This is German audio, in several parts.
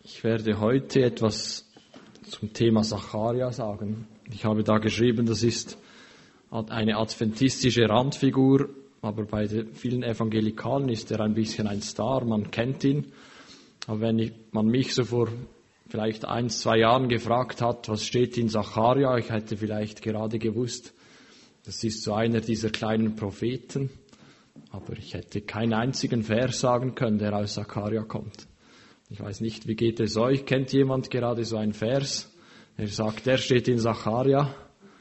Ich werde heute etwas zum Thema Zacharia sagen. Ich habe da geschrieben, das ist eine adventistische Randfigur, aber bei vielen Evangelikalen ist er ein bisschen ein Star, man kennt ihn. Aber wenn man mich so vor vielleicht 1-2 Jahren gefragt hat, was steht in Zacharia, ich hätte vielleicht gerade gewusst, das ist so einer dieser kleinen Propheten, aber ich hätte keinen einzigen Vers sagen können, der aus Zacharia kommt. Ich weiß nicht, wie geht es euch? Kennt jemand gerade so einen Vers? Er sagt, der steht in Zacharia.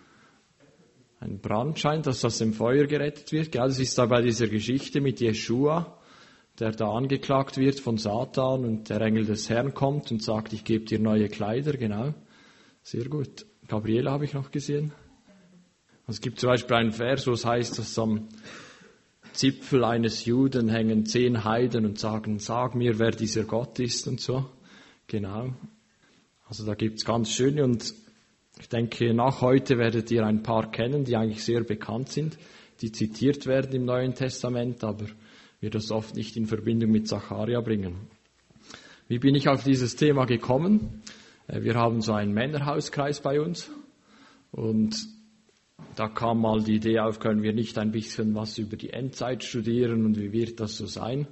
Ein Brandschein, dass aus dem Feuer gerettet wird. Ja, das ist da bei dieser Geschichte mit Jeschua, der da angeklagt wird von Satan und der Engel des Herrn kommt und sagt, ich gebe dir neue Kleider. Genau, sehr gut. Gabriele habe ich noch gesehen. Es gibt zum Beispiel einen Vers, wo es heißt, dass am Zipfel eines Juden hängen 10 Heiden und sagen, sag mir, wer dieser Gott ist und so. Genau. Also da gibt's ganz schöne und ich denke, nach heute werdet ihr ein paar kennen, die eigentlich sehr bekannt sind, die zitiert werden im Neuen Testament, aber wir das oft nicht in Verbindung mit Zacharia bringen. Wie bin ich auf dieses Thema gekommen? Wir haben so einen Männerhauskreis bei uns und da kam mal die Idee auf, können wir nicht ein bisschen was über die Endzeit studieren und wie wird das so sein?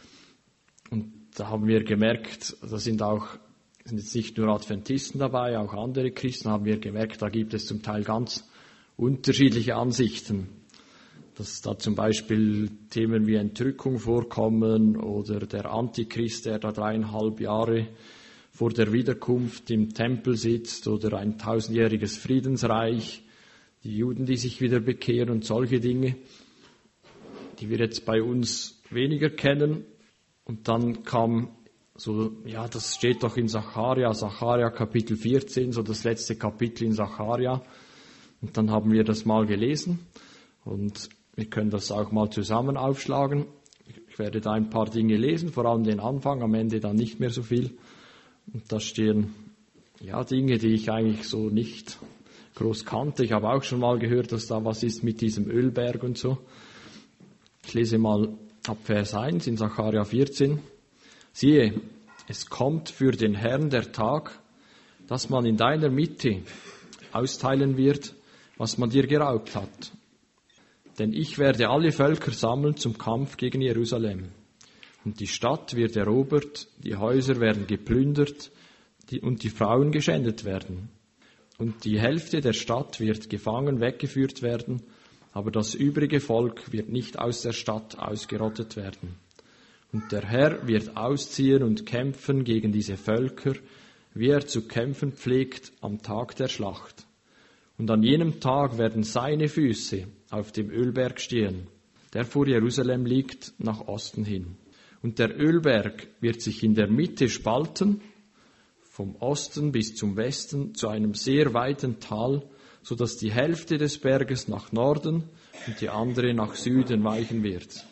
Und da haben wir gemerkt, da sind jetzt nicht nur Adventisten dabei, auch andere Christen, haben wir gemerkt, da gibt es zum Teil ganz unterschiedliche Ansichten. Dass da zum Beispiel Themen wie Entrückung vorkommen oder der Antichrist, der da 3,5 Jahre vor der Wiederkunft im Tempel sitzt oder ein 1000-jähriges Friedensreich, die Juden, die sich wieder bekehren und solche Dinge, die wir jetzt bei uns weniger kennen. Und dann kam so, ja, das steht doch in Zacharia Kapitel 14, so das letzte Kapitel in Zacharia. Und dann haben wir das mal gelesen und wir können das auch mal zusammen aufschlagen. Ich werde da ein paar Dinge lesen, vor allem den Anfang, am Ende dann nicht mehr so viel. Und da stehen, ja, Dinge, die ich eigentlich so nicht groß kannte. Ich habe auch schon mal gehört, dass da was ist mit diesem Ölberg und so. Ich lese mal ab Vers 1 in Zacharia 14. Siehe, es kommt für den Herrn der Tag, dass man in deiner Mitte austeilen wird, was man dir geraubt hat. Denn ich werde alle Völker sammeln zum Kampf gegen Jerusalem. Und die Stadt wird erobert, die Häuser werden geplündert und die Frauen geschändet werden. Und die Hälfte der Stadt wird gefangen weggeführt werden, aber das übrige Volk wird nicht aus der Stadt ausgerottet werden. Und der Herr wird ausziehen und kämpfen gegen diese Völker, wie er zu kämpfen pflegt am Tag der Schlacht. Und an jenem Tag werden seine Füße auf dem Ölberg stehen, der vor Jerusalem liegt, nach Osten hin. Und der Ölberg wird sich in der Mitte spalten, vom Osten bis zum Westen zu einem sehr weiten Tal, so dass die Hälfte des Berges nach Norden und die andere nach Süden weichen wird.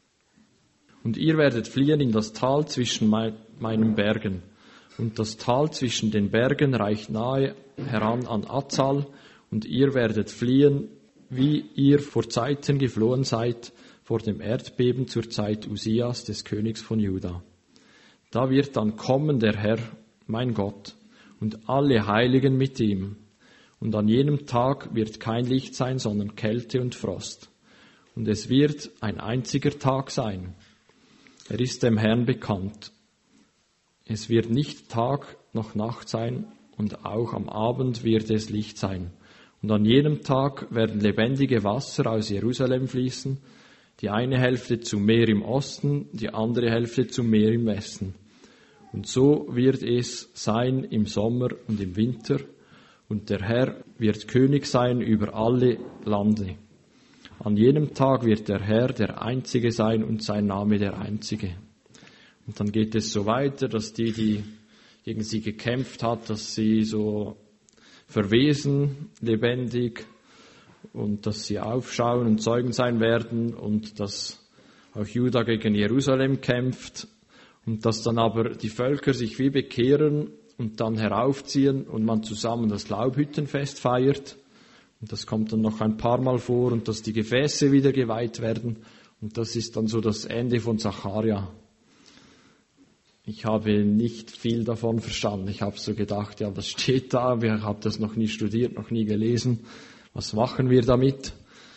Und ihr werdet fliehen in das Tal zwischen meinen Bergen. Und das Tal zwischen den Bergen reicht nahe heran an Azal, und ihr werdet fliehen, wie ihr vor Zeiten geflohen seid, vor dem Erdbeben zur Zeit Usias, des Königs von Juda. Da wird dann kommen der Herr, mein Gott, und alle Heiligen mit ihm. Und an jenem Tag wird kein Licht sein, sondern Kälte und Frost. Und es wird ein einziger Tag sein. Er ist dem Herrn bekannt. Es wird nicht Tag noch Nacht sein, und auch am Abend wird es Licht sein. Und an jenem Tag werden lebendige Wasser aus Jerusalem fließen, die eine Hälfte zum Meer im Osten, die andere Hälfte zum Meer im Westen. Und so wird es sein im Sommer und im Winter, und der Herr wird König sein über alle Lande. An jenem Tag wird der Herr der Einzige sein und sein Name der Einzige. Und dann geht es so weiter, dass die gegen sie gekämpft hat, dass sie so verwesen, lebendig, und dass sie aufschauen und Zeugen sein werden und dass auch Juda gegen Jerusalem kämpft und dass dann aber die Völker sich wie bekehren und dann heraufziehen und man zusammen das Laubhüttenfest feiert. Und das kommt dann noch ein paar Mal vor und dass die Gefäße wieder geweiht werden. Und das ist dann so das Ende von Zacharia. Ich habe nicht viel davon verstanden. Ich habe so gedacht, ja, das steht da, ich habe das noch nie studiert, noch nie gelesen. Was machen wir damit?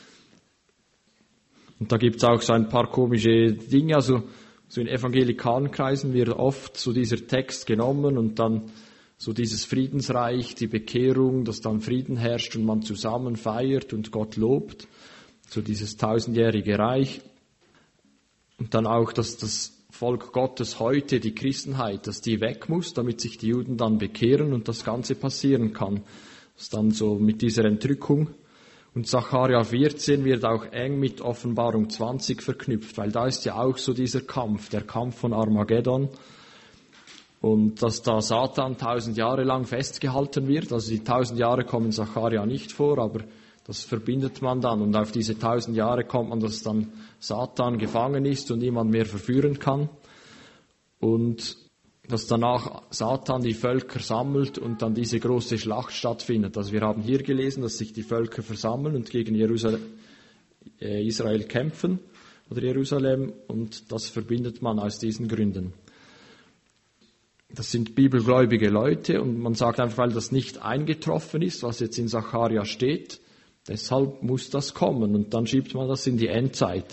Und da gibt es auch so ein paar komische Dinge. Also so in evangelikalen Kreisen wird oft so dieser Text genommen und dann so dieses Friedensreich, die Bekehrung, dass dann Frieden herrscht und man zusammen feiert und Gott lobt. So dieses 1000-jährige Reich. Und dann auch, dass das Volk Gottes heute, die Christenheit, dass die weg muss, damit sich die Juden dann bekehren und das Ganze passieren kann. Das ist dann so mit dieser Entrückung. Und Sacharja 14 wird auch eng mit Offenbarung 20 verknüpft, weil da ist ja auch so dieser Kampf, der Kampf von Armageddon. Und dass da Satan 1000 Jahre lang festgehalten wird, also die 1000 Jahre kommen Sacharja nicht vor, aber das verbindet man dann. Und auf diese 1000 Jahre kommt man, dass dann Satan gefangen ist und niemand mehr verführen kann. Und dass danach Satan die Völker sammelt und dann diese große Schlacht stattfindet. Also wir haben hier gelesen, dass sich die Völker versammeln und gegen Israel kämpfen oder Jerusalem, und das verbindet man aus diesen Gründen. Das sind bibelgläubige Leute und man sagt einfach, weil das nicht eingetroffen ist, was jetzt in Sacharja steht, deshalb muss das kommen, und dann schiebt man das in die Endzeit.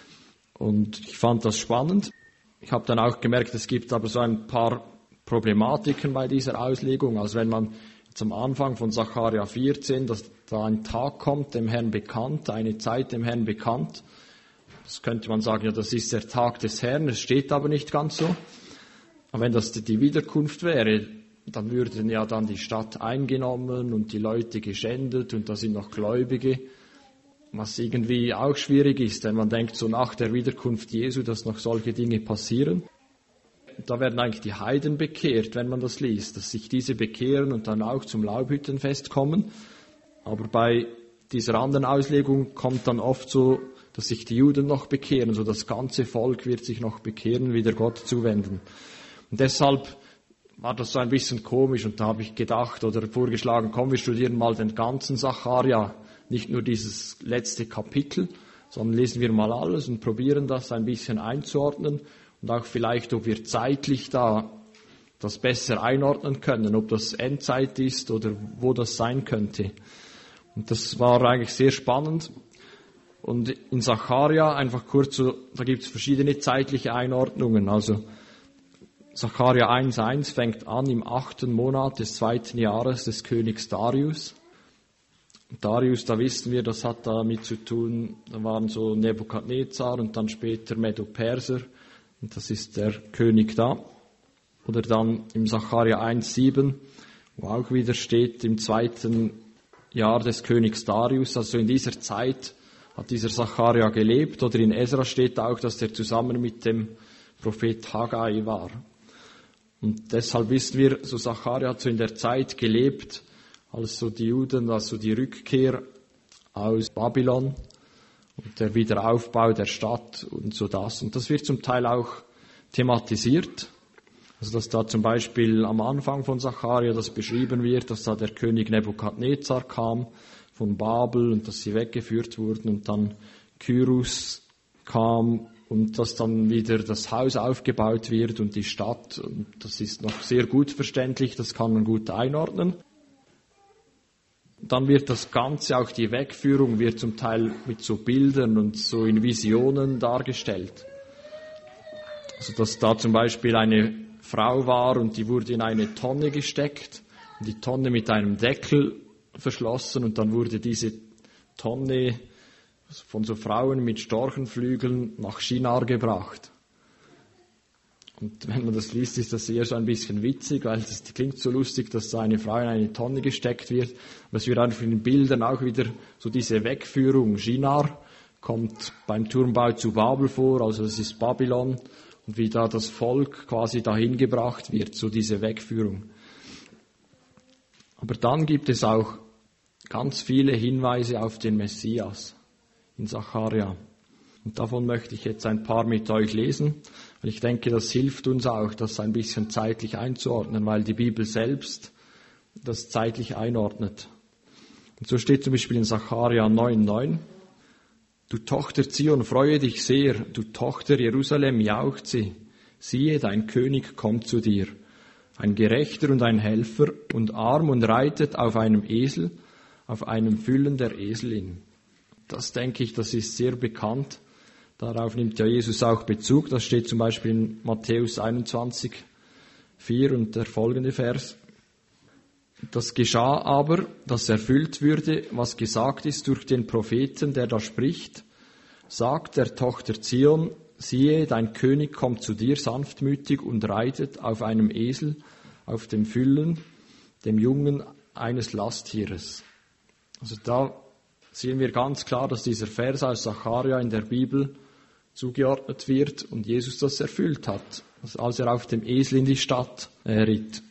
Und ich fand das spannend. Ich habe dann auch gemerkt, es gibt aber so ein paar Problematiken bei dieser Auslegung. Also wenn man jetzt am Anfang von Sacharja 14, dass da ein Tag kommt, dem Herrn bekannt, eine Zeit dem Herrn bekannt, das könnte man sagen, ja, das ist der Tag des Herrn, es steht aber nicht ganz so. Aber wenn das die Wiederkunft wäre, dann würden ja dann die Stadt eingenommen und die Leute geschändet und da sind noch Gläubige, was irgendwie auch schwierig ist, wenn man denkt, so nach der Wiederkunft Jesu, dass noch solche Dinge passieren. Da werden eigentlich die Heiden bekehrt, wenn man das liest, dass sich diese bekehren und dann auch zum Laubhüttenfest kommen. Aber bei dieser anderen Auslegung kommt dann oft so, dass sich die Juden noch bekehren, so das ganze Volk wird sich noch bekehren, wieder Gott zuwenden. Und deshalb war das so ein bisschen komisch, und da habe ich gedacht oder vorgeschlagen, komm, wir studieren mal den ganzen Sacharja, nicht nur dieses letzte Kapitel, sondern lesen wir mal alles und probieren das ein bisschen einzuordnen und auch vielleicht, ob wir zeitlich da das besser einordnen können, ob das Endzeit ist oder wo das sein könnte. Und das war eigentlich sehr spannend. Und in Sacharja, einfach kurz so, da gibt es verschiedene zeitliche Einordnungen. Also Sacharja 1,1 fängt an im 8. Monat des 2. Jahres des Königs Darius. Darius, da wissen wir, das hat damit zu tun, da waren so Nebukadnezar und dann später Medo-Perser, und das ist der König da. Oder dann im Sacharja 1,7, wo auch wieder steht, im 2. Jahr des Königs Darius, also in dieser Zeit hat dieser Sacharja gelebt. Oder in Esra steht auch, dass er zusammen mit dem Prophet Haggai war. Und deshalb wissen wir, so Sacharja hat so in der Zeit gelebt, als so die Juden, also die Rückkehr aus Babylon und der Wiederaufbau der Stadt und so das. Und das wird zum Teil auch thematisiert. Also dass da zum Beispiel am Anfang von Sacharja das beschrieben wird, dass da der König Nebukadnezar kam von Babel und dass sie weggeführt wurden und dann Kyrus kam und dass dann wieder das Haus aufgebaut wird und die Stadt. Und das ist noch sehr gut verständlich, das kann man gut einordnen. Dann wird das Ganze, auch die Wegführung, wird zum Teil mit so Bildern und so in Visionen dargestellt. Also dass da zum Beispiel eine Frau war und die wurde in eine Tonne gesteckt und die Tonne mit einem Deckel verschlossen und dann wurde diese Tonne von so Frauen mit Storchenflügeln nach Shinar gebracht. Und wenn man das liest, ist das eher so ein bisschen witzig, weil das klingt so lustig, dass da eine Frau in eine Tonne gesteckt wird. Aber es wird einfach in den Bildern auch wieder so diese Wegführung. Shinar kommt beim Turmbau zu Babel vor, also das ist Babylon. Und wie da das Volk quasi dahin gebracht wird, so diese Wegführung. Aber dann gibt es auch ganz viele Hinweise auf den Messias in Sacharja. Und davon möchte ich jetzt ein paar mit euch lesen. Und ich denke, das hilft uns auch, das ein bisschen zeitlich einzuordnen, weil die Bibel selbst das zeitlich einordnet. Und so steht zum Beispiel in Sacharja 9,9: Du Tochter Zion, freue dich sehr, du Tochter Jerusalem, jauchze. siehe, dein König kommt zu dir, ein Gerechter und ein Helfer und arm und reitet auf einem Esel, auf einem Füllen der Eselin. Das denke ich, das ist sehr bekannt. Darauf nimmt ja Jesus auch Bezug. Das steht zum Beispiel in Matthäus 21, 4 und der folgende Vers. Das geschah aber, dass erfüllt würde, was gesagt ist durch den Propheten, der da spricht. Sagt der Tochter Zion, siehe, dein König kommt zu dir sanftmütig und reitet auf einem Esel, auf dem Füllen, dem Jungen eines Lasttieres. Also da sehen wir ganz klar, dass dieser Vers aus Sacharja in der Bibel zugeordnet wird und Jesus das erfüllt hat, als er auf dem Esel in die Stadt ritt.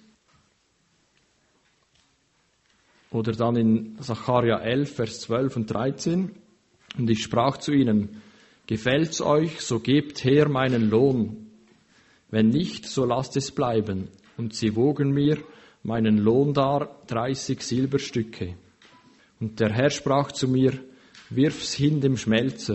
Oder dann in Sacharja 11, Vers 12 und 13. Und ich sprach zu ihnen, gefällt's euch, so gebt her meinen Lohn. Wenn nicht, so lasst es bleiben. Und sie wogen mir meinen Lohn dar, 30 Silberstücke. Und der Herr sprach zu mir, wirf's hin dem Schmelzer.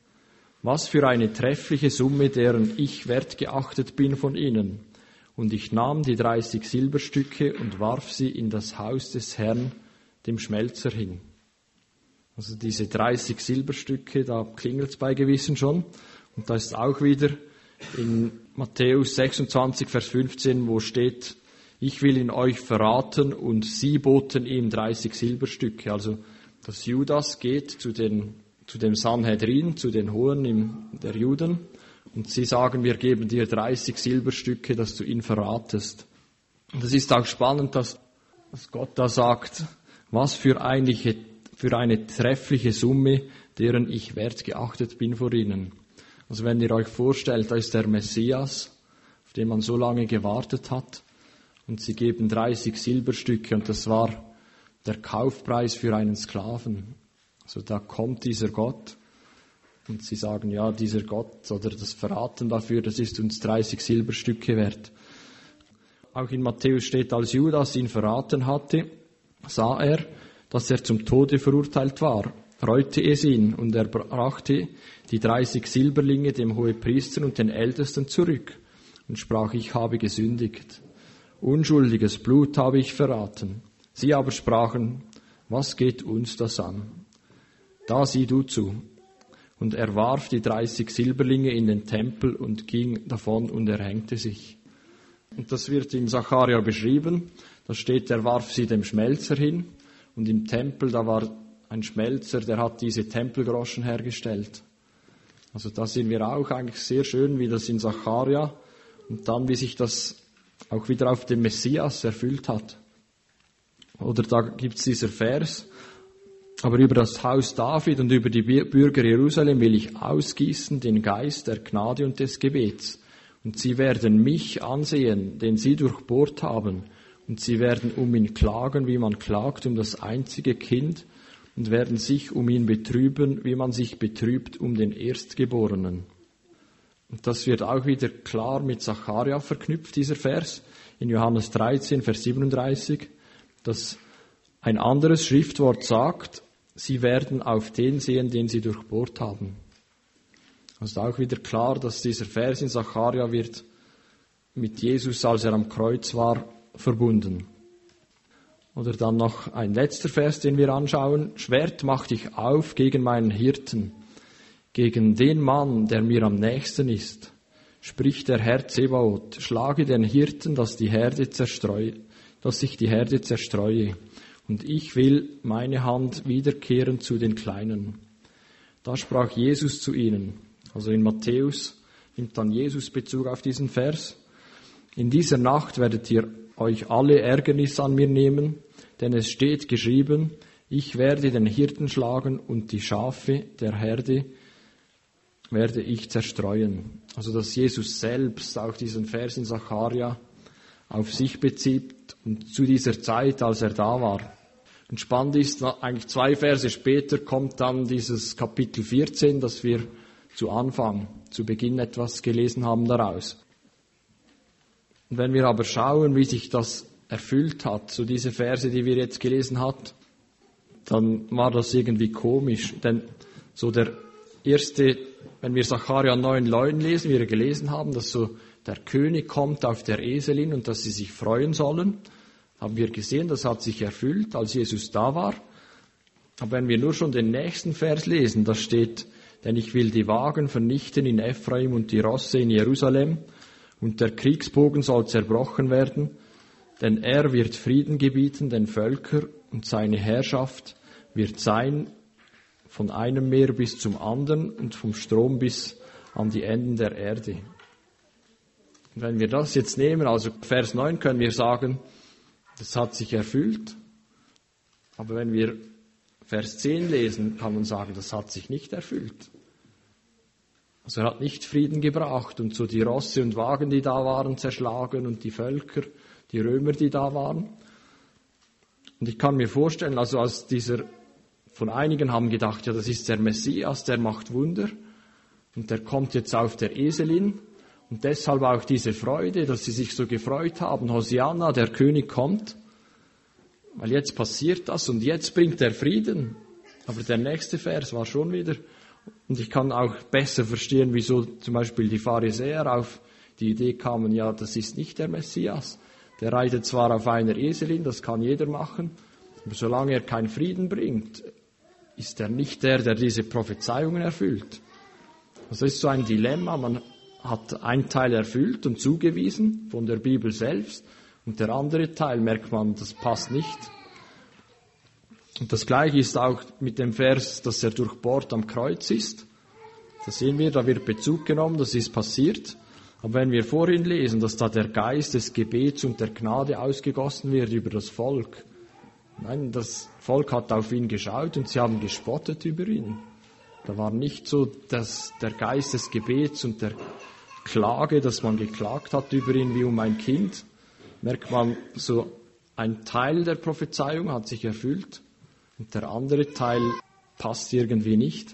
Was für eine treffliche Summe, deren ich wertgeachtet bin von ihnen. Und ich nahm die 30 Silberstücke und warf sie in das Haus des Herrn, dem Schmelzer, hin. Also diese 30 Silberstücke, da klingelt's bei Gewissen schon. Und da ist auch wieder in Matthäus 26, Vers 15, wo steht, ich will ihn euch verraten, und sie boten ihm 30 Silberstücke. Also dass Judas geht zu dem Sanhedrin, zu den Hohen der Juden, und sie sagen, wir geben dir 30 Silberstücke, dass du ihn verratest. Und es ist auch spannend, dass Gott da sagt, was für eine treffliche Summe, deren ich wertgeachtet bin vor ihnen. Also wenn ihr euch vorstellt, da ist der Messias, auf den man so lange gewartet hat, und sie geben 30 Silberstücke, und das war der Kaufpreis für einen Sklaven. Also da kommt dieser Gott, und sie sagen, ja, dieser Gott oder das Verraten dafür, das ist uns 30 Silberstücke wert. Auch in Matthäus steht, als Judas ihn verraten hatte, sah er, dass er zum Tode verurteilt war, reute es ihn, und er brachte die 30 Silberlinge dem Hohepriester und den Ältesten zurück und sprach, ich habe gesündigt. Unschuldiges Blut habe ich verraten. Sie aber sprachen, was geht uns das an? Da sieh du zu. Und er warf die 30 Silberlinge in den Tempel und ging davon und erhängte sich. Und das wird in Sacharja beschrieben. Da steht, er warf sie dem Schmelzer hin. Und im Tempel, da war ein Schmelzer, der hat diese Tempelgroschen hergestellt. Also da sehen wir auch eigentlich sehr schön, wie das in Sacharja und dann, wie sich das auch wieder auf den Messias erfüllt hat. Oder da gibt's dieser Vers, aber über das Haus David und über die Bürger Jerusalem will ich ausgießen den Geist der Gnade und des Gebets. Und sie werden mich ansehen, den sie durchbohrt haben. Und sie werden um ihn klagen, wie man klagt um das einzige Kind, und werden sich um ihn betrüben, wie man sich betrübt um den Erstgeborenen. Und das wird auch wieder klar mit Sacharja verknüpft, dieser Vers, in Johannes 13, Vers 37, dass ein anderes Schriftwort sagt, sie werden auf den sehen, den sie durchbohrt haben. Also auch wieder klar, dass dieser Vers in Sacharja wird mit Jesus, als er am Kreuz war, verbunden. Oder dann noch ein letzter Vers, den wir anschauen. Schwert mach dich auf gegen meinen Hirten, gegen den Mann, der mir am nächsten ist. Spricht der Herr Zebaoth, schlage den Hirten, dass ich die Herde zerstreue. Und ich will meine Hand wiederkehren zu den Kleinen. Da sprach Jesus zu ihnen. Also in Matthäus nimmt dann Jesus Bezug auf diesen Vers. In dieser Nacht werdet ihr euch alle Ärgernis an mir nehmen, denn es steht geschrieben, ich werde den Hirten schlagen und die Schafe der Herde werde ich zerstreuen. Also dass Jesus selbst auch diesen Vers in Sacharja auf sich bezieht und zu dieser Zeit, als er da war. Und spannend ist, eigentlich 2 Verse später kommt dann dieses Kapitel 14, das wir zu Beginn etwas gelesen haben daraus. Und wenn wir aber schauen, wie sich das erfüllt hat, so diese Verse, die wir jetzt gelesen haben, dann war das irgendwie komisch. Denn so der erste, wenn wir Sacharja 9,9 lesen, wie wir gelesen haben, dass so der König kommt auf der Eselin und dass sie sich freuen sollen. Haben wir gesehen, das hat sich erfüllt, als Jesus da war. Aber wenn wir nur schon den nächsten Vers lesen, da steht, denn ich will die Wagen vernichten in Ephraim und die Rosse in Jerusalem und der Kriegsbogen soll zerbrochen werden, denn er wird Frieden gebieten den Völkern und seine Herrschaft wird sein von einem Meer bis zum anderen und vom Strom bis an die Enden der Erde. Und wenn wir das jetzt nehmen, also Vers 9, können wir sagen, das hat sich erfüllt. Aber wenn wir Vers 10 lesen, kann man sagen, das hat sich nicht erfüllt. Also er hat nicht Frieden gebracht und so die Rosse und Wagen, die da waren, zerschlagen und die Völker, die Römer, die da waren. Und ich kann mir vorstellen, also als von einigen haben gedacht, ja, das ist der Messias, der macht Wunder und der kommt jetzt auf der Eselin und deshalb auch diese Freude, dass sie sich so gefreut haben, Hosianna, der König kommt. Weil jetzt passiert das und jetzt bringt er Frieden. Aber der nächste Vers war schon wieder, und ich kann auch besser verstehen, wieso zum Beispiel die Pharisäer auf die Idee kamen, ja, das ist nicht der Messias. Der reitet zwar auf einer Eselin, das kann jeder machen, aber solange er keinen Frieden bringt, ist er nicht der diese Prophezeiungen erfüllt. Also das ist so ein Dilemma, man hat einen Teil erfüllt und zugewiesen von der Bibel selbst, und der andere Teil merkt man, das passt nicht. Und das Gleiche ist auch mit dem Vers, dass er durchbohrt am Kreuz ist. Da sehen wir, da wird Bezug genommen, das ist passiert. Aber wenn wir vorhin lesen, dass da der Geist des Gebets und der Gnade ausgegossen wird über das Volk. Nein, das Volk hat auf ihn geschaut und sie haben gespottet über ihn. Da war nicht so, dass der Geist des Gebets und der Klage, dass man geklagt hat über ihn wie um ein Kind, merkt man, so ein Teil der Prophezeiung hat sich erfüllt und der andere Teil passt irgendwie nicht.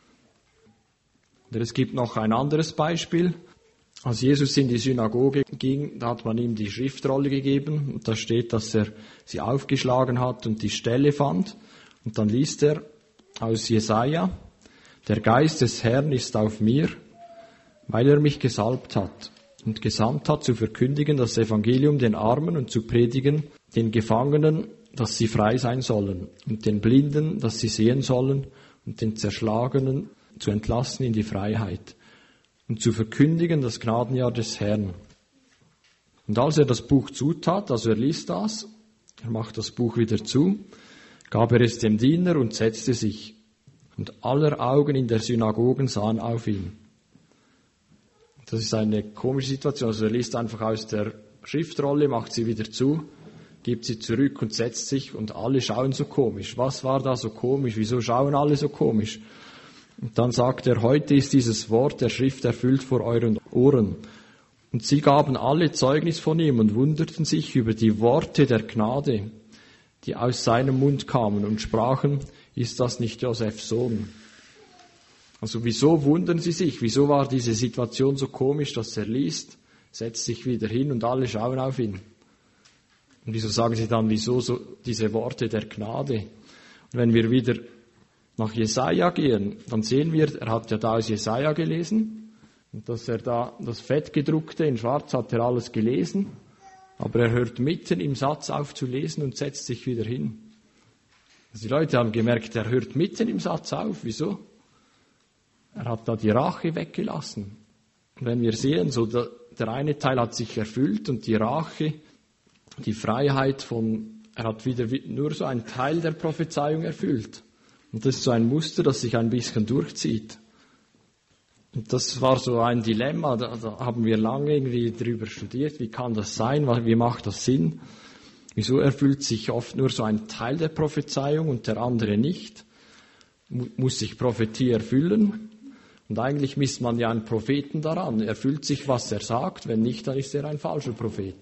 Und es gibt noch ein anderes Beispiel. Als Jesus in die Synagoge ging, da hat man ihm die Schriftrolle gegeben und da steht, dass er sie aufgeschlagen hat und die Stelle fand. Und dann liest er aus Jesaja, der Geist des Herrn ist auf mir, weil er mich gesalbt hat und gesandt hat, zu verkündigen das Evangelium den Armen und zu predigen den Gefangenen, dass sie frei sein sollen, und den Blinden, dass sie sehen sollen, und den Zerschlagenen zu entlassen in die Freiheit, und zu verkündigen das Gnadenjahr des Herrn. Und als er das Buch zutat, also er liest das, er macht das Buch wieder zu, gab er es dem Diener und setzte sich, und aller Augen in der Synagogen sahen auf ihn. Das ist eine komische Situation. Also er liest einfach aus der Schriftrolle, macht sie wieder zu, gibt sie zurück und setzt sich und alle schauen so komisch. Was war da so komisch? Wieso schauen alle so komisch? Und dann sagt er, heute ist dieses Wort der Schrift erfüllt vor euren Ohren. Und sie gaben alle Zeugnis von ihm und wunderten sich über die Worte der Gnade, die aus seinem Mund kamen und sprachen, ist das nicht Josefs Sohn? Also wieso wundern sie sich? Wieso war diese Situation so komisch, dass er liest, setzt sich wieder hin und alle schauen auf ihn? Und wieso sagen sie dann, wieso so diese Worte der Gnade? Und wenn wir wieder nach Jesaja gehen, dann sehen wir, er hat ja da aus Jesaja gelesen, und dass er da das Fettgedruckte in Schwarz hat er alles gelesen, aber er hört mitten im Satz auf zu lesen und setzt sich wieder hin. Also die Leute haben gemerkt, er hört mitten im Satz auf. Wieso? Er hat da die Rache weggelassen. Und wenn wir sehen, so der eine Teil hat sich erfüllt und die Rache, die Freiheit er hat wieder nur so einen Teil der Prophezeiung erfüllt. Und das ist so ein Muster, das sich ein bisschen durchzieht. Und das war so ein Dilemma, da haben wir lange irgendwie drüber studiert, wie kann das sein, wie macht das Sinn? Wieso erfüllt sich oft nur so ein Teil der Prophezeiung und der andere nicht? Muss sich Prophetie erfüllen? Und eigentlich misst man ja einen Propheten daran. Erfüllt sich, was er sagt? Wenn nicht, dann ist er ein falscher Prophet.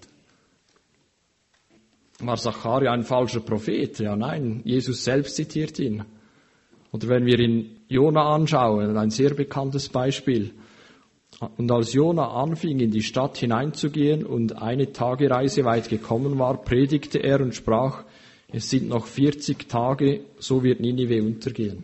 War Zacharia ein falscher Prophet? Ja, nein, Jesus selbst zitiert ihn. Oder wenn wir in Jona anschauen, ein sehr bekanntes Beispiel. Und als Jona anfing, in die Stadt hineinzugehen und eine Tagereise weit gekommen war, predigte er und sprach, es sind noch 40 Tage, so wird Ninive untergehen.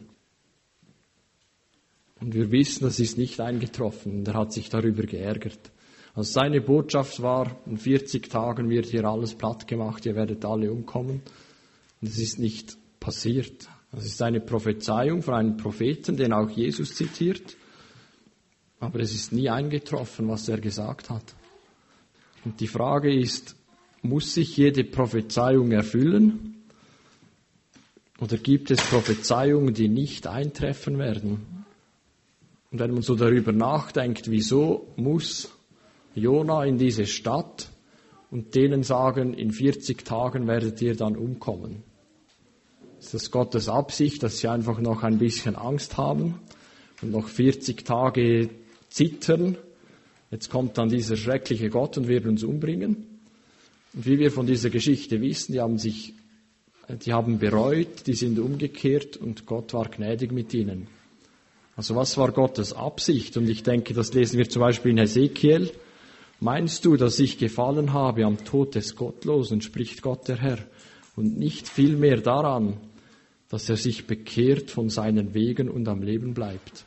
Und wir wissen, das ist nicht eingetroffen und er hat sich darüber geärgert. Also seine Botschaft war, in 40 Tagen wird hier alles platt gemacht, ihr werdet alle umkommen. Und es ist nicht passiert. Das ist eine Prophezeiung von einem Propheten, den auch Jesus zitiert. Aber es ist nie eingetroffen, was er gesagt hat. Und die Frage ist, muss sich jede Prophezeiung erfüllen? Oder gibt es Prophezeiungen, die nicht eintreffen werden? Und wenn man so darüber nachdenkt, wieso muss Jona in diese Stadt und denen sagen, in 40 Tagen werdet ihr dann umkommen? Ist das Gottes Absicht, dass sie einfach noch ein bisschen Angst haben und noch 40 Tage zittern? Jetzt kommt dann dieser schreckliche Gott und wird uns umbringen. Und wie wir von dieser Geschichte wissen, die haben bereut, die sind umgekehrt und Gott war gnädig mit ihnen. Also was war Gottes Absicht? Und ich denke, das lesen wir zum Beispiel in Hesekiel. Meinst du, dass ich gefallen habe am Tod des Gottlosen, spricht Gott der Herr, und nicht vielmehr daran, dass er sich bekehrt von seinen Wegen und am Leben bleibt?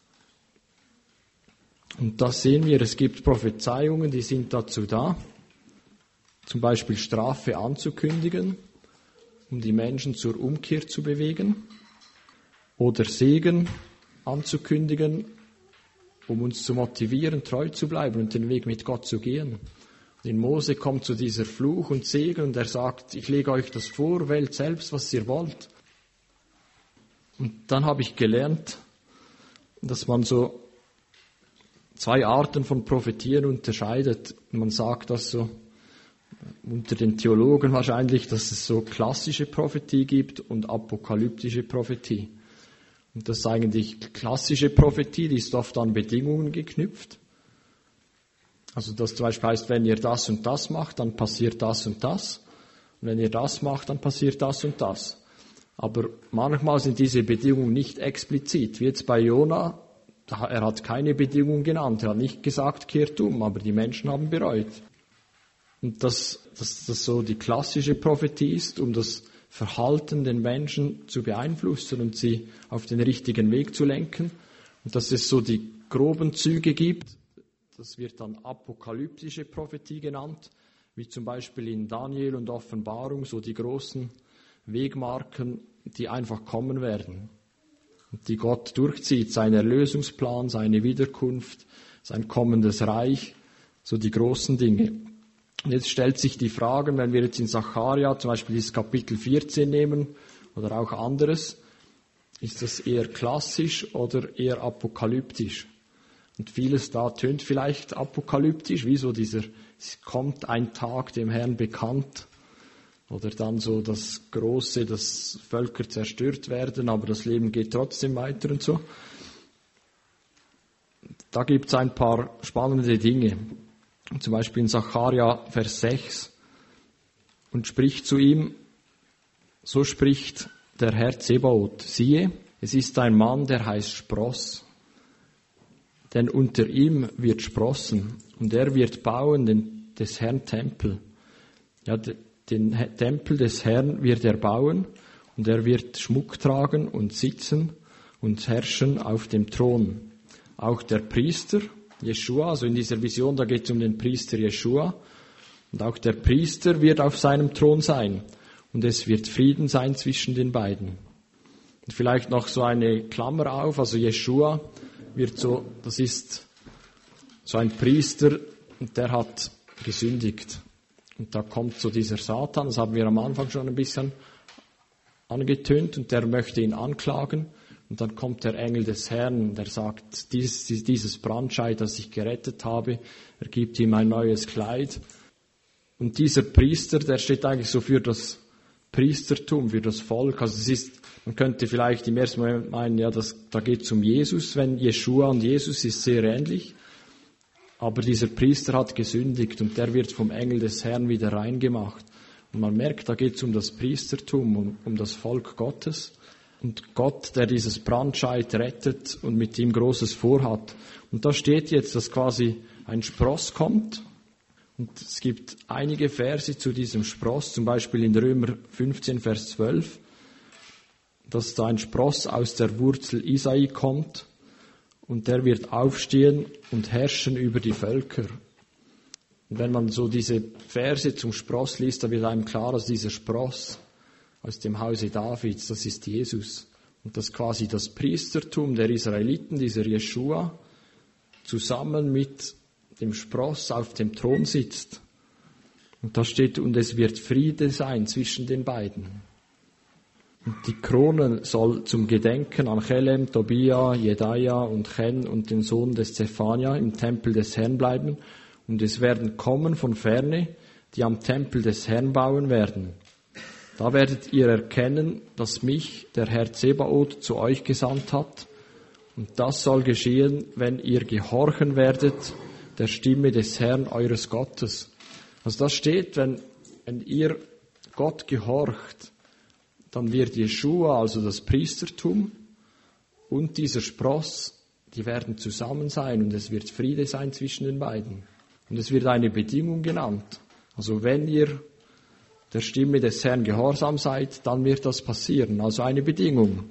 Und das sehen wir, es gibt Prophezeiungen, die sind dazu da, zum Beispiel Strafe anzukündigen, um die Menschen zur Umkehr zu bewegen, oder Segen anzukündigen, um uns zu motivieren, treu zu bleiben und den Weg mit Gott zu gehen. Und in Mose kommt zu dieser Fluch und Segen und er sagt, ich lege euch das vor, wählt selbst, was ihr wollt. Und dann habe ich gelernt, dass man so 2 Arten von Prophetieren unterscheidet. Man sagt das so unter den Theologen wahrscheinlich, dass es so klassische Prophetie gibt und apokalyptische Prophetie. Und das ist eigentlich klassische Prophetie, die ist oft an Bedingungen geknüpft. Also das zum Beispiel heißt, wenn ihr das und das macht, dann passiert das und das. Und wenn ihr das macht, dann passiert das und das. Aber manchmal sind diese Bedingungen nicht explizit. Wie jetzt bei Jona, er hat keine Bedingung genannt. Er hat nicht gesagt, kehrt um, aber die Menschen haben bereut. Und dass das so die klassische Prophetie ist, um das Verhalten den Menschen zu beeinflussen und sie auf den richtigen Weg zu lenken. Und dass es so die groben Züge gibt, das wird dann apokalyptische Prophetie genannt, wie zum Beispiel in Daniel und Offenbarung, so die großen Wegmarken, die einfach kommen werden. Und die Gott durchzieht, sein Erlösungsplan, seine Wiederkunft, sein kommendes Reich, so die großen Dinge. Und jetzt stellt sich die Frage, wenn wir jetzt in Sacharja zum Beispiel dieses Kapitel 14 nehmen oder auch anderes, ist das eher klassisch oder eher apokalyptisch? Und vieles da tönt vielleicht apokalyptisch, wie so es kommt ein Tag dem Herrn bekannt, oder dann so das Große, dass Völker zerstört werden, aber das Leben geht trotzdem weiter und so. Da gibt es ein paar spannende Dinge. Zum Beispiel in Sacharja, Vers 6. Und spricht zu ihm, so spricht der Herr Zebaoth, siehe, es ist ein Mann, der heißt Spross. Denn unter ihm wird sprossen, und er wird bauen des Herrn Tempel. Ja, den Tempel des Herrn wird er bauen, und er wird Schmuck tragen und sitzen und herrschen auf dem Thron. Auch der Priester, Jeschua, also in dieser Vision, da geht es um den Priester Jeschua, und auch der Priester wird auf seinem Thron sein, und es wird Frieden sein zwischen den beiden. Und vielleicht noch so eine Klammer auf, also Jeschua das ist so ein Priester, und der hat gesündigt. Und da kommt so dieser Satan, das haben wir am Anfang schon ein bisschen angetönt, und der möchte ihn anklagen. Und dann kommt der Engel des Herrn, der sagt, dieses Brandscheit, das ich gerettet habe, er gibt ihm ein neues Kleid. Und dieser Priester, der steht eigentlich so für das Priestertum, für das Volk. Also man könnte vielleicht im ersten Moment meinen, ja, da geht es um Jesus, wenn Jeschua und Jesus ist sehr ähnlich. Aber dieser Priester hat gesündigt und der wird vom Engel des Herrn wieder reingemacht. Und man merkt, da geht es um das Priestertum, um das Volk Gottes. Und Gott, der dieses Brandscheit rettet und mit ihm Großes vorhat. Und da steht jetzt, dass quasi ein Spross kommt. Und es gibt einige Verse zu diesem Spross, zum Beispiel in Römer 15, Vers 12, dass da ein Spross aus der Wurzel Isai kommt. Und der wird aufstehen und herrschen über die Völker. Und wenn man so diese Verse zum Spross liest, da wird einem klar, dass dieser Spross aus dem Hause Davids, das ist Jesus. Und dass quasi das Priestertum der Israeliten, dieser Jeschua, zusammen mit dem Spross auf dem Thron sitzt. Und da steht, und es wird Friede sein zwischen den beiden. Und die Krone soll zum Gedenken an Chelem, Tobia, Jedaia und Chen und den Sohn des Zephania im Tempel des Herrn bleiben. Und es werden kommen von ferne, die am Tempel des Herrn bauen werden. Da werdet ihr erkennen, dass mich der Herr Zebaoth zu euch gesandt hat. Und das soll geschehen, wenn ihr gehorchen werdet der Stimme des Herrn eures Gottes. Also das steht, wenn ihr Gott gehorcht, dann wird Jeschua, also das Priestertum, und dieser Spross, die werden zusammen sein und es wird Friede sein zwischen den beiden. Und es wird eine Bedingung genannt. Also wenn ihr der Stimme des Herrn gehorsam seid, dann wird das passieren. Also eine Bedingung.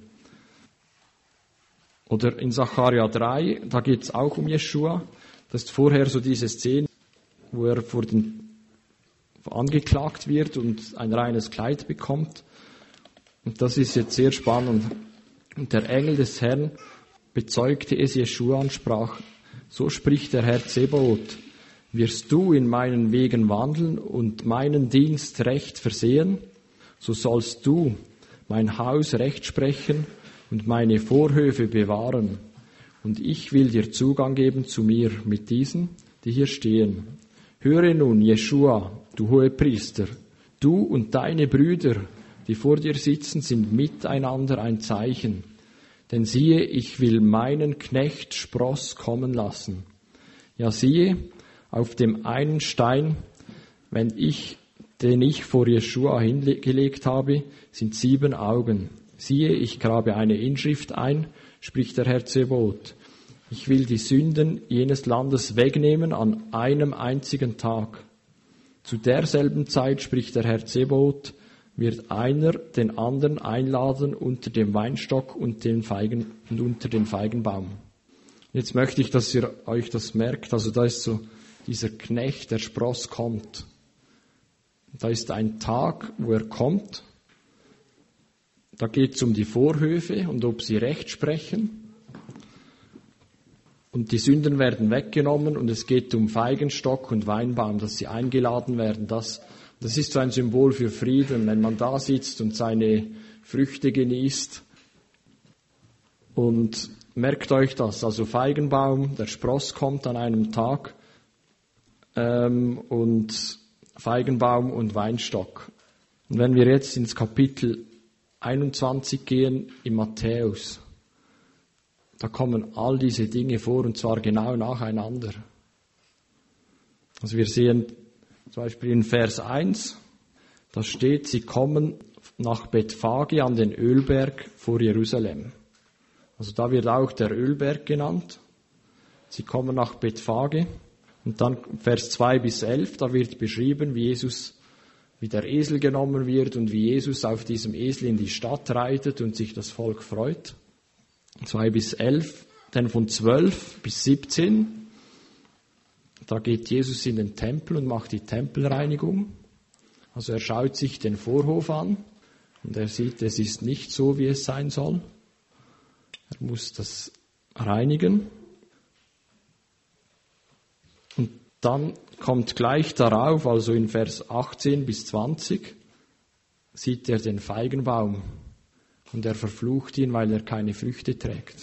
Oder in Sacharja 3, da geht es auch um Jeschua. Das ist vorher so diese Szene, wo er angeklagt wird und ein reines Kleid bekommt. Und das ist jetzt sehr spannend. Und der Engel des Herrn bezeugte es Jeschua und sprach, so spricht der Herr Zebaoth, wirst du in meinen Wegen wandeln und meinen Dienst recht versehen, so sollst du mein Haus recht sprechen und meine Vorhöfe bewahren. Und ich will dir Zugang geben zu mir mit diesen, die hier stehen. Höre nun, Jeschua, du Hohepriester, du und deine Brüder, die vor dir sitzen, sind miteinander ein Zeichen. Denn siehe, ich will meinen Knecht Spross kommen lassen. Ja, siehe, auf dem einen Stein, den ich vor Jeschua hingelegt habe, sind 7 Augen. Siehe, ich grabe eine Inschrift ein, spricht der Herr Zebaoth. Ich will die Sünden jenes Landes wegnehmen an einem einzigen Tag. Zu derselben Zeit, spricht der Herr Zebaoth, wird einer den anderen einladen unter dem Weinstock und unter den Feigenbaum. Jetzt möchte ich, dass ihr euch das merkt. Also da ist so dieser Knecht, der Spross kommt. Da ist ein Tag, wo er kommt. Da geht es um die Vorhöfe und ob sie recht sprechen. Und die Sünden werden weggenommen und es geht um Feigenstock und Weinbaum, dass sie eingeladen werden. Das ist so ein Symbol für Frieden, wenn man da sitzt und seine Früchte genießt. Und merkt euch das, also Feigenbaum, der Spross kommt an einem Tag und Feigenbaum und Weinstock. Und wenn wir jetzt ins Kapitel 21 gehen in Matthäus, da kommen all diese Dinge vor und zwar genau nacheinander. Also wir sehen zum Beispiel in Vers 1, da steht, sie kommen nach Bethphage an den Ölberg vor Jerusalem. Also da wird auch der Ölberg genannt. Sie kommen nach Bethphage. Und dann Vers 2 bis 11, da wird beschrieben, wie der Esel genommen wird und wie Jesus auf diesem Esel in die Stadt reitet und sich das Volk freut. 2 bis 11, dann von 12 bis 17, da geht Jesus in den Tempel und macht die Tempelreinigung. Also er schaut sich den Vorhof an und er sieht, es ist nicht so, wie es sein soll. Er muss das reinigen. Und dann kommt gleich darauf, also in Vers 18 bis 20, sieht er den Feigenbaum und er verflucht ihn, weil er keine Früchte trägt.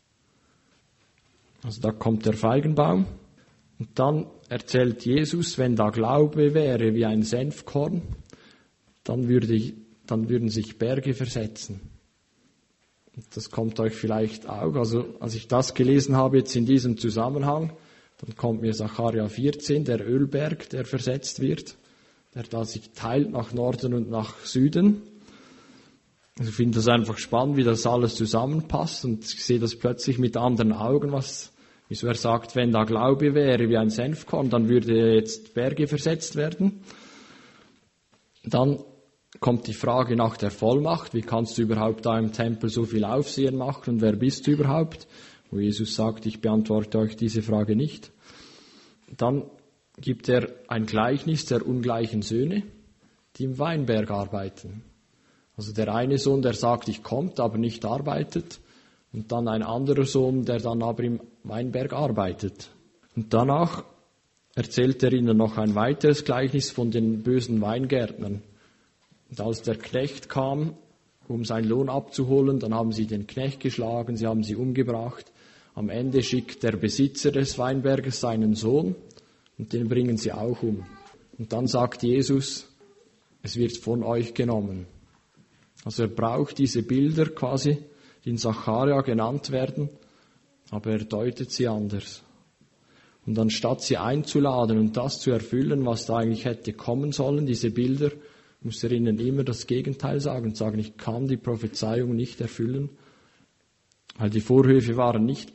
Also da kommt der Feigenbaum und dann erzählt Jesus, wenn da Glaube wäre wie ein Senfkorn, dann würden sich Berge versetzen. Und das kommt euch vielleicht auch, also als ich das gelesen habe jetzt in diesem Zusammenhang, dann kommt mir Sacharja 14, der Ölberg, der versetzt wird, der da sich teilt nach Norden und nach Süden. Also ich finde das einfach spannend, wie das alles zusammenpasst und ich sehe das plötzlich mit anderen Augen, wieso er sagt, wenn da Glaube wäre wie ein Senfkorn, dann würde jetzt Berge versetzt werden. Dann kommt die Frage nach der Vollmacht, wie kannst du überhaupt da im Tempel so viel Aufsehen machen und wer bist du überhaupt? Wo Jesus sagt, ich beantworte euch diese Frage nicht. Dann gibt er ein Gleichnis der ungleichen Söhne, die im Weinberg arbeiten. Also der eine Sohn, der sagt, ich komme, aber nicht arbeitet. Und dann ein anderer Sohn, der dann aber im Weinberg arbeitet. Und danach erzählt er ihnen noch ein weiteres Gleichnis von den bösen Weingärtnern. Und als der Knecht kam, um seinen Lohn abzuholen, dann haben sie den Knecht geschlagen, sie haben sie umgebracht. Am Ende schickt der Besitzer des Weinberges seinen Sohn und den bringen sie auch um. Und dann sagt Jesus, es wird von euch genommen. Also er braucht diese Bilder quasi, die in Sacharja genannt werden, aber er deutet sie anders. Und anstatt sie einzuladen und das zu erfüllen, was da eigentlich hätte kommen sollen, diese Bilder, muss er ihnen immer das Gegenteil sagen und sagen, ich kann die Prophezeiung nicht erfüllen, weil die Vorhöfe waren nicht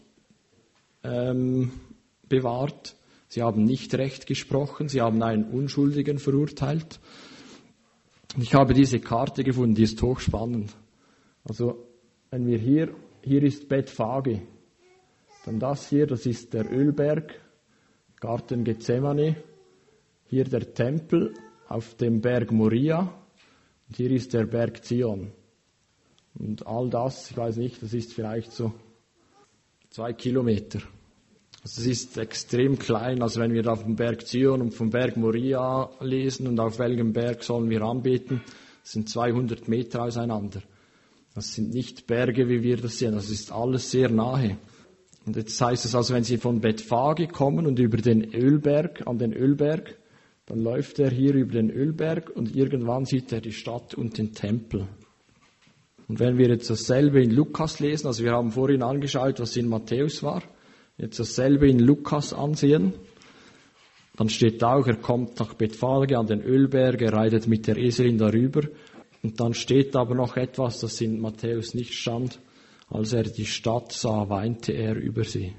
bewahrt, sie haben nicht recht gesprochen, sie haben einen Unschuldigen verurteilt. Ich habe diese Karte gefunden, die ist hochspannend. Also wenn wir hier ist Bethphage, dann das hier, das ist der Ölberg, Garten Gethsemane, hier der Tempel auf dem Berg Moria und hier ist der Berg Zion. Und all das, ich weiß nicht, das ist vielleicht so 2 Kilometer. Also es ist extrem klein, also wenn wir auf dem Berg Zion und vom Berg Moria lesen und auf welchem Berg sollen wir anbeten, das sind 200 Meter auseinander. Das sind nicht Berge, wie wir das sehen, das ist alles sehr nahe. Und jetzt heißt es also, wenn Sie von Bethphage kommen und über den Ölberg, an den Ölberg, dann läuft er hier über den Ölberg und irgendwann sieht er die Stadt und den Tempel. Und wenn wir jetzt dasselbe in Lukas lesen, also wir haben vorhin angeschaut, was in Matthäus war, jetzt dasselbe in Lukas ansehen, dann steht auch, er kommt nach Bethphage an den Ölberg, er reitet mit der Eselin darüber. Und dann steht aber noch etwas, das in Matthäus nicht stand. Als er die Stadt sah, weinte er über sie.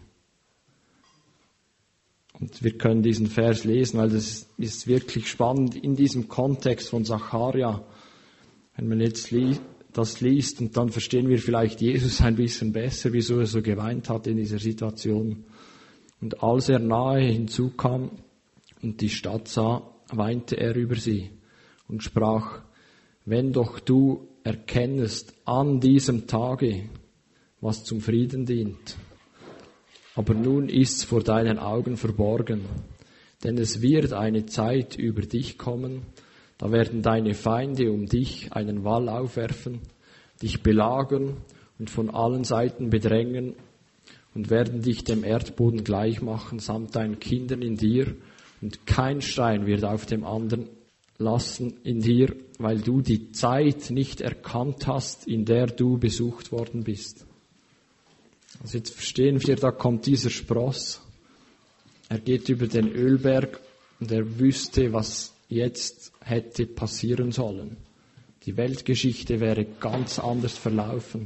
Und wir können diesen Vers lesen, weil das ist wirklich spannend in diesem Kontext von Sacharja. Wenn man jetzt das liest und dann verstehen wir vielleicht Jesus ein bisschen besser, wieso er so geweint hat in dieser Situation. Und als er nahe hinzukam und die Stadt sah, weinte er über sie und sprach, wenn doch du erkennest an diesem Tage, was zum Frieden dient. Aber nun ist's vor deinen Augen verborgen, denn es wird eine Zeit über dich kommen, da werden deine Feinde um dich einen Wall aufwerfen, dich belagern und von allen Seiten bedrängen und werden dich dem Erdboden gleich machen, samt deinen Kindern in dir, und kein Stein wird auf dem anderen lassen in dir, weil du die Zeit nicht erkannt hast, in der du besucht worden bist. Also jetzt verstehen wir, da kommt dieser Spross. Er geht über den Ölberg und er wüsste, was jetzt hätte passieren sollen. Die Weltgeschichte wäre ganz anders verlaufen.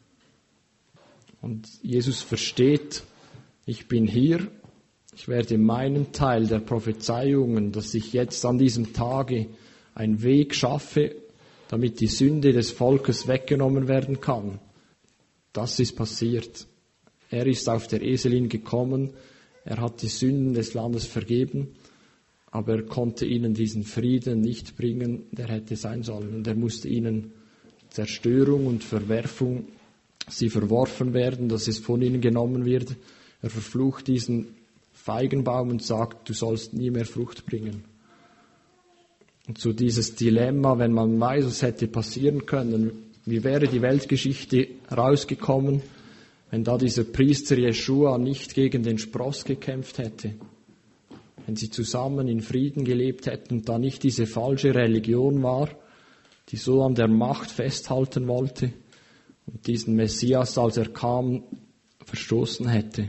Und Jesus versteht, ich bin hier, ich werde meinen Teil der Prophezeiungen, dass ich jetzt an diesem Tage einen Weg schaffe, damit die Sünde des Volkes weggenommen werden kann. Das ist passiert. Er ist auf der Eselin gekommen, er hat die Sünden des Landes vergeben, aber er konnte ihnen diesen Frieden nicht bringen, der hätte sein sollen. Und er musste ihnen Zerstörung und Verwerfung, sie verworfen werden, dass es von ihnen genommen wird. Er verflucht diesen Feigenbaum und sagt, du sollst nie mehr Frucht bringen. Und so dieses Dilemma, wenn man weiß, was hätte passieren können, wie wäre die Weltgeschichte rausgekommen, wenn da dieser Priester Jeschua nicht gegen den Spross gekämpft hätte, wenn sie zusammen in Frieden gelebt hätten und da nicht diese falsche Religion war, die so an der Macht festhalten wollte und diesen Messias, als er kam, verstoßen hätte.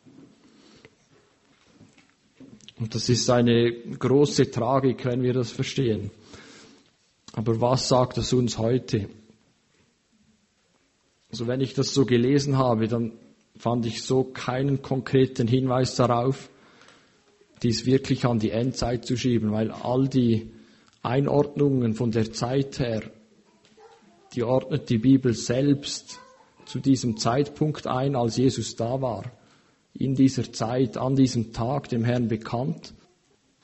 Und das ist eine große Tragik, wenn wir das verstehen. Aber was sagt es uns heute? Also wenn ich das so gelesen habe, dann fand ich so keinen konkreten Hinweis darauf, dies wirklich an die Endzeit zu schieben, weil all die Einordnungen von der Zeit her, die ordnet die Bibel selbst zu diesem Zeitpunkt ein, als Jesus da war. In dieser Zeit, an diesem Tag, dem Herrn bekannt.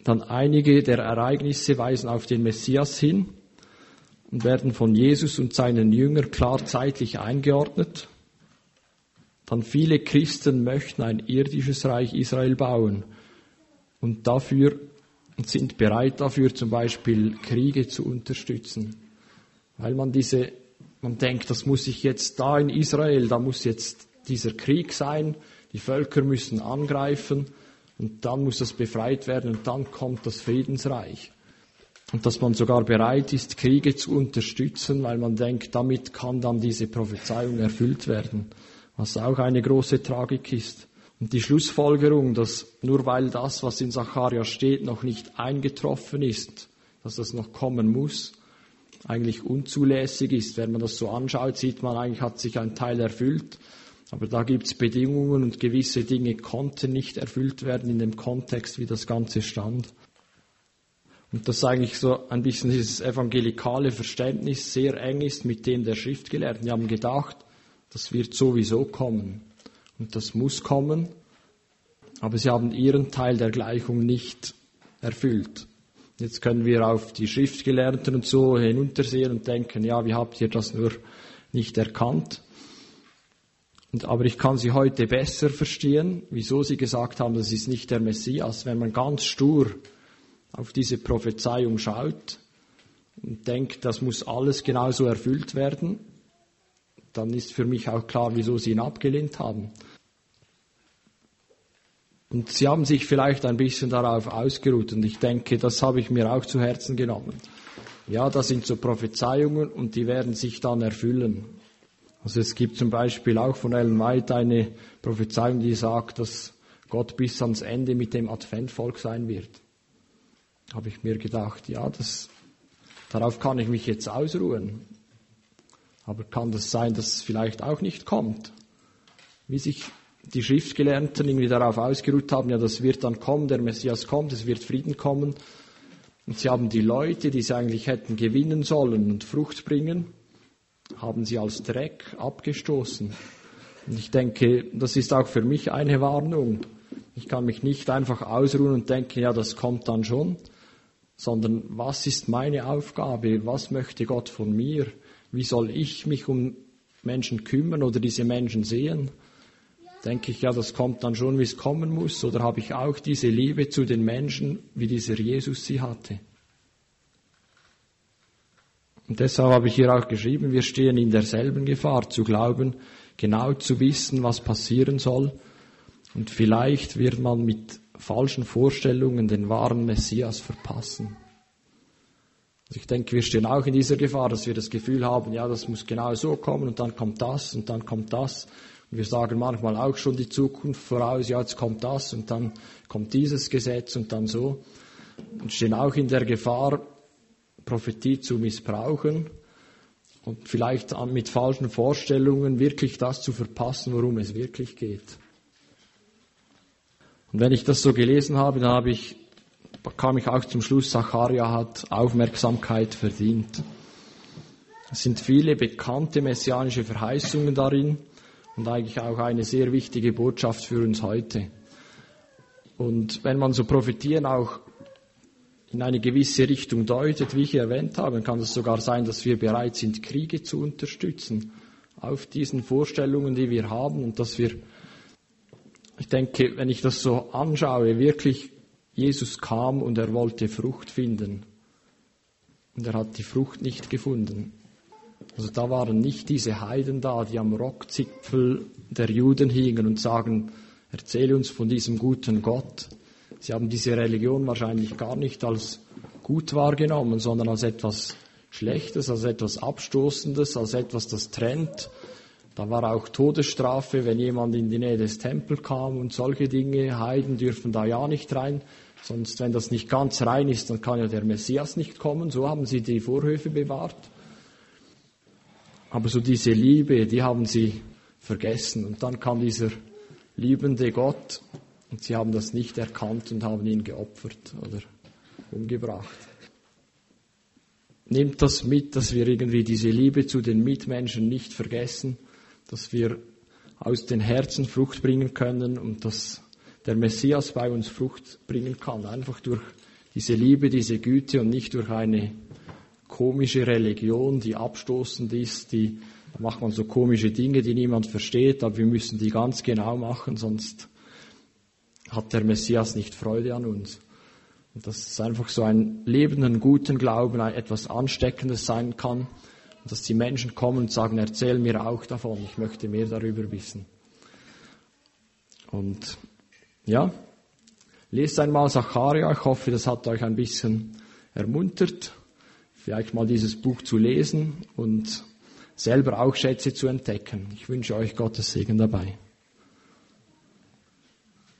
Dann einige der Ereignisse weisen auf den Messias hin und werden von Jesus und seinen Jüngern klar zeitlich eingeordnet. Dann viele Christen möchten ein irdisches Reich Israel bauen und sind bereit dafür, zum Beispiel Kriege zu unterstützen. Weil man denkt, das muss ich jetzt da in Israel, da muss jetzt dieser Krieg sein, die Völker müssen angreifen und dann muss das befreit werden und dann kommt das Friedensreich. Und dass man sogar bereit ist, Kriege zu unterstützen, weil man denkt, damit kann dann diese Prophezeiung erfüllt werden, was auch eine große Tragik ist. Und die Schlussfolgerung, dass nur weil das, was in Sacharja steht, noch nicht eingetroffen ist, dass das noch kommen muss, eigentlich unzulässig ist. Wenn man das so anschaut, sieht man, eigentlich hat sich ein Teil erfüllt, aber da gibt es Bedingungen und gewisse Dinge konnten nicht erfüllt werden in dem Kontext, wie das Ganze stand. Und das eigentlich so ein bisschen dieses evangelikale Verständnis sehr eng ist mit dem der Schriftgelehrten. Die haben gedacht, das wird sowieso kommen und das muss kommen, aber sie haben ihren Teil der Gleichung nicht erfüllt. Jetzt können wir auf die Schriftgelehrten und so hinuntersehen und denken, ja, wie habt ihr das nur nicht erkannt? Aber ich kann sie heute besser verstehen, wieso sie gesagt haben, das ist nicht der Messias. Wenn man ganz stur auf diese Prophezeiung schaut und denkt, das muss alles genauso erfüllt werden, dann ist für mich auch klar, wieso sie ihn abgelehnt haben. Und sie haben sich vielleicht ein bisschen darauf ausgeruht und ich denke, das habe ich mir auch zu Herzen genommen. Ja, das sind so Prophezeiungen und die werden sich dann erfüllen. Also es gibt zum Beispiel auch von Ellen White eine Prophezeiung, die sagt, dass Gott bis ans Ende mit dem Adventvolk sein wird. Habe ich mir gedacht, ja, darauf kann ich mich jetzt ausruhen. Aber kann das sein, dass es vielleicht auch nicht kommt? Wie sich die Schriftgelehrten irgendwie darauf ausgeruht haben, ja, das wird dann kommen, der Messias kommt, es wird Frieden kommen. Und sie haben die Leute, die sie eigentlich hätten gewinnen sollen und Frucht bringen, haben sie als Dreck abgestoßen. Und ich denke, das ist auch für mich eine Warnung. Ich kann mich nicht einfach ausruhen und denken, ja, das kommt dann schon, sondern was ist meine Aufgabe? Was möchte Gott von mir? Wie soll ich mich um Menschen kümmern oder diese Menschen sehen? Denke ich, ja, das kommt dann schon, wie es kommen muss? Oder habe ich auch diese Liebe zu den Menschen, wie dieser Jesus sie hatte? Und deshalb habe ich hier auch geschrieben, wir stehen in derselben Gefahr, zu glauben, genau zu wissen, was passieren soll. Und vielleicht wird man mit falschen Vorstellungen den wahren Messias verpassen. Also ich denke, wir stehen auch in dieser Gefahr, dass wir das Gefühl haben, ja, das muss genau so kommen und dann kommt das und dann kommt das. Und wir sagen manchmal auch schon die Zukunft voraus, ja, jetzt kommt das und dann kommt dieses Gesetz und dann so. Und stehen auch in der Gefahr, Prophetie zu missbrauchen und vielleicht mit falschen Vorstellungen wirklich das zu verpassen, worum es wirklich geht. Und wenn ich das so gelesen habe, dann kam ich auch zum Schluss, Sacharja hat Aufmerksamkeit verdient. Es sind viele bekannte messianische Verheißungen darin und eigentlich auch eine sehr wichtige Botschaft für uns heute. Und wenn man so Prophetien auch in eine gewisse Richtung deutet, wie ich erwähnt habe, dann kann es sogar sein, dass wir bereit sind, Kriege zu unterstützen auf diesen Vorstellungen, die wir haben und dass wir, ich denke, wenn ich das so anschaue, wirklich Jesus kam und er wollte Frucht finden und er hat die Frucht nicht gefunden. Also da waren nicht diese Heiden da, die am Rockzipfel der Juden hingen und sagen, erzähle uns von diesem guten Gott. Sie haben diese Religion wahrscheinlich gar nicht als gut wahrgenommen, sondern als etwas Schlechtes, als etwas Abstoßendes, als etwas, das trennt. Da war auch Todesstrafe, wenn jemand in die Nähe des Tempels kam und solche Dinge. Heiden dürfen da ja nicht rein, sonst, wenn das nicht ganz rein ist, dann kann ja der Messias nicht kommen. So haben sie die Vorhöfe bewahrt. Aber so diese Liebe, die haben sie vergessen. Und dann kam dieser liebende Gott und sie haben das nicht erkannt und haben ihn geopfert oder umgebracht. Nehmt das mit, dass wir irgendwie diese Liebe zu den Mitmenschen nicht vergessen, dass wir aus den Herzen Frucht bringen können und dass der Messias bei uns Frucht bringen kann, einfach durch diese Liebe, diese Güte und nicht durch eine komische Religion, die abstoßend ist, da macht man so komische Dinge, die niemand versteht, aber wir müssen die ganz genau machen, sonst hat der Messias nicht Freude an uns. Und dass es einfach so ein lebenden, guten Glauben, etwas Ansteckendes sein kann. Und dass die Menschen kommen und sagen, erzähl mir auch davon, ich möchte mehr darüber wissen. Und ja, lest einmal Sacharja, ich hoffe, das hat euch ein bisschen ermuntert, vielleicht mal dieses Buch zu lesen und selber auch Schätze zu entdecken. Ich wünsche euch Gottes Segen dabei.